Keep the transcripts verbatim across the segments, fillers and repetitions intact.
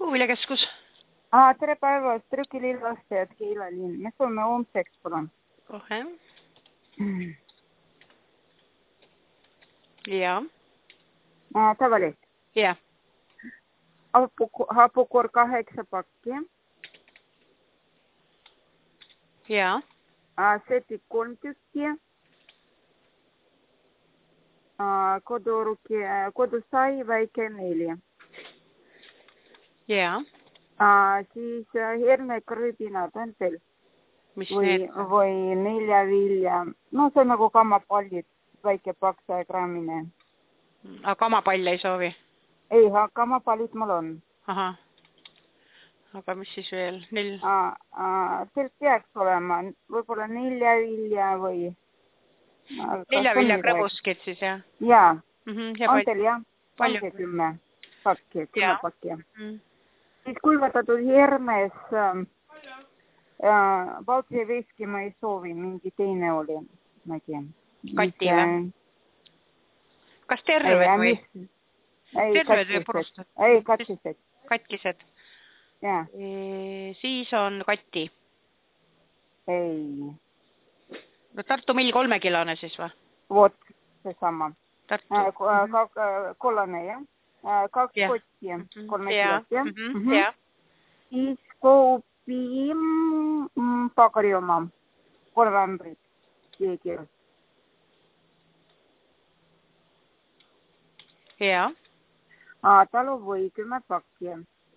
Puuviljakeskus. Aa, tere päevast, trükilillasteed Keila-Linn. Me soovime homseks, palun. Kohe. Ja. Aa, tavalist. Ja. Hapukor kaheksa pakki. Ja. Aa, setik kolm tükki. Aa, koduruki, kodusai väike neli. Ja. Aa, siis hernekrõbinad on teil. Mis või, need? või neljavilja. No see on nagu kammapallid, väike paksa grammine. Aga kamapalle ei soovi? Ei, kammapallid mul on. Aha. Aga mis siis veel? Nel... Aa, aa, teil peaks olema võib-olla neljavilja või... Neljavilja krõbuskid siis, jah? Jaa. Mm -hmm, ja on teil, jah? palju? On teil kümme pakki, kümme ja. pakki. Mm. Siis kuivatatud hermes äh, valtsi veski ma ei soovi, mingi teine oli. Kati või? Kas terved ei, või? Mis... Ei, terved või purustad? Ei, katkised. Katkised? Jaa. E, siis on kati. Ei. No Tartu mill kolmekilone siis või? Vot, seesama. Tartu. Äh, mm-hmm. Kollane, jah? Äh, kaks ja. kotti, Mm-hmm. kolmekilost, jah? Mm -hmm. mm -hmm. ja. Siis koopi mm, pagari oma. Kolm ämbrit. Keegi. Ja. Aa, talu või kümme pakki.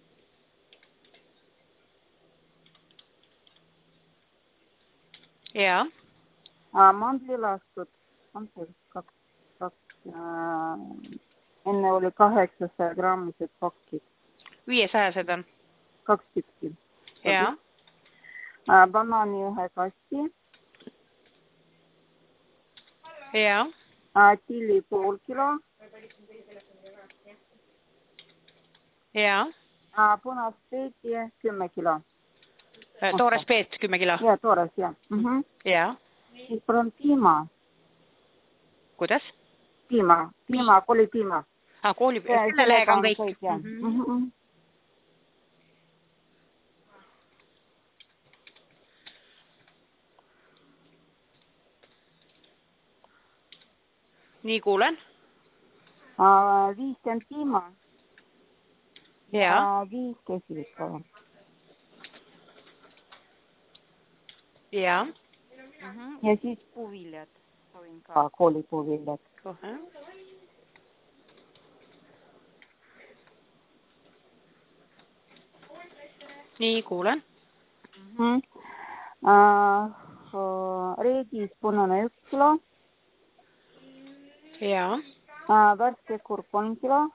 Ja. Aa, mandlilastud. On see kaks, kaks, äh, enne oli kaheksasaja grammised pakid. viiesajased on? Kaks tükki. Ja. Aa, banaani ühe kasti. Ja. Aa, tilli pool kilo. Ja. Aa, punast peeti kümme kilo. Toores peet kümme kilo? Jaa, toores, jah. Mm -hmm. Ja. Siis palun piima. Kuidas? Piima, piima, koolipiima. Ah, kooli, selle lehega on kõik. kõik mm -hmm. Mm -hmm. Nii, kuulen. Uh, viiskümmend piima. Ja. ja viis kesilikku. Ja. Mm -hmm. Ja siis puuviljad. Soovin ka koolipuuviljad. Kohe. Nii, kuulen. Mm -hmm. uh, uh, reedis punane üks kilo. Ja. Uh, värske kurk kolm kilo.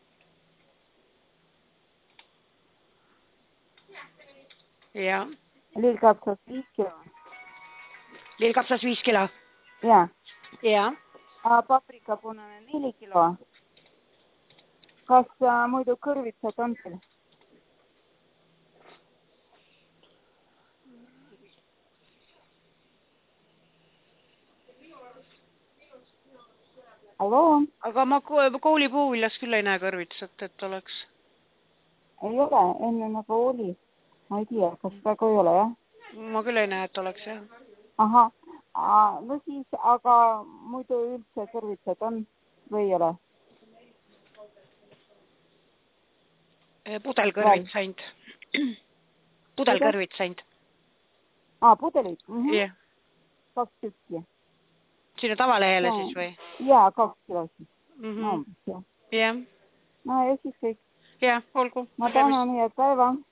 Ja. Lillkapsas viis kilo. Lillkapsas viis kilo? Ja. Ja. Uh, paprika punane neli kilo. Kas uh, muidu kõrvitsad on teil? Hallo? Aga ma kooli puuviljas küll ei näe kõrvitsat, et oleks. Ei ole, enne nagu oli. Ma ei tea, kas praegu ei ole, jah? Ma küll ei näe, et oleks, jah. Aha, no siis, aga muidu üldse kõrvitsad on või ei ole? Pudelkõrvitsaint. Pudelkõrvitsaint. Aa, pudelid? Jah. Yeah. Kaks tükki. Sinna tavalehele no, siis või? Jaa, kaks kilo siis. Mm -hmm. no, jah. Yeah. No ja siis kõik. Jah, olgu. Ma tänan, head päeva.